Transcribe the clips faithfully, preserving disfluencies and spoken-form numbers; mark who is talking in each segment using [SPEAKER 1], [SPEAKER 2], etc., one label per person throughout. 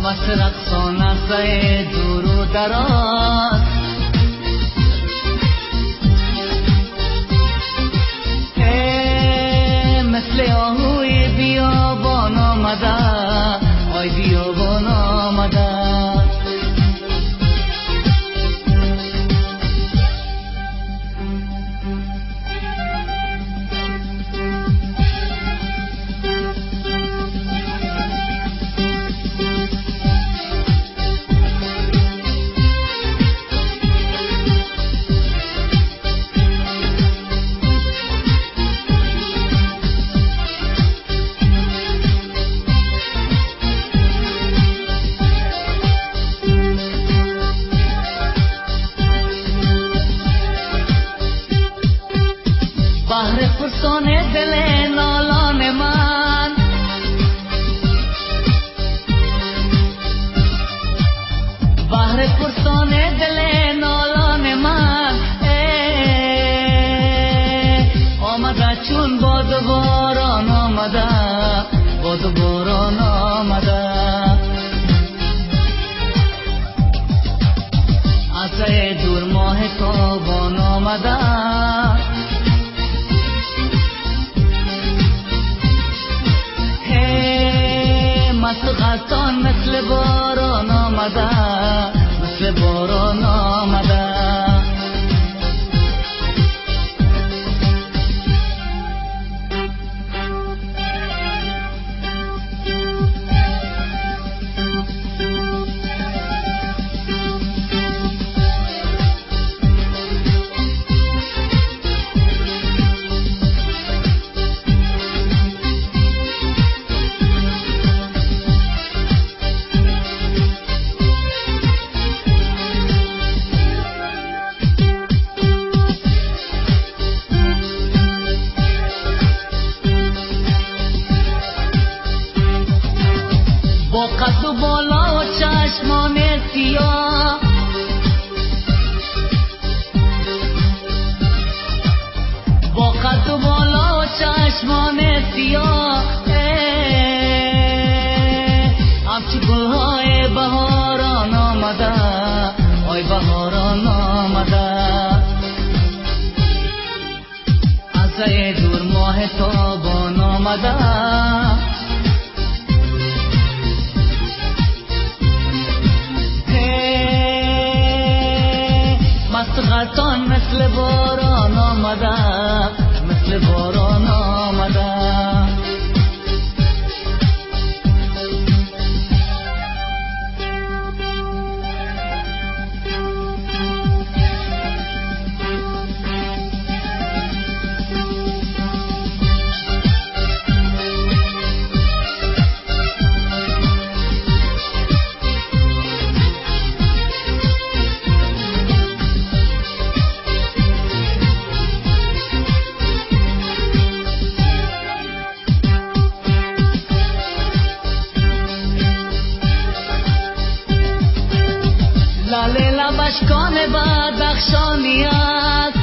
[SPEAKER 1] مست رقصان سعی دور و دراز مثل آهوی بیابان آمده آی بیابان آمده بحر پرسان دل نالان من بحر پرسان دل نالان من آمده چون باد و باران آمده باد و باران آمده از دور ماه تابان آمده مست غلطان مثل باران آمده مثل باران آمده با قد و بالا و چشمان سیاه با قد و بالا و چشمان سیاه همچو گلهای بهاران آمده آی بهاران آمده از دور ماه تابان آمده مست غلطان مثل باران آمده مثل باران آمده لاله لبشکان بدخشانی است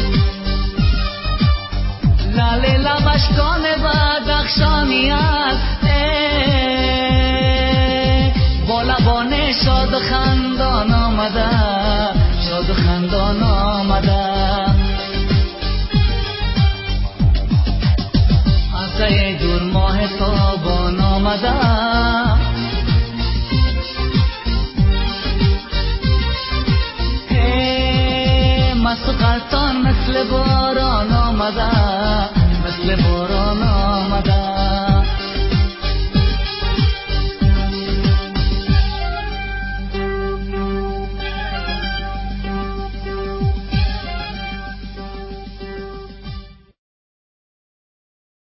[SPEAKER 1] لاله لبشکان بدخشانی است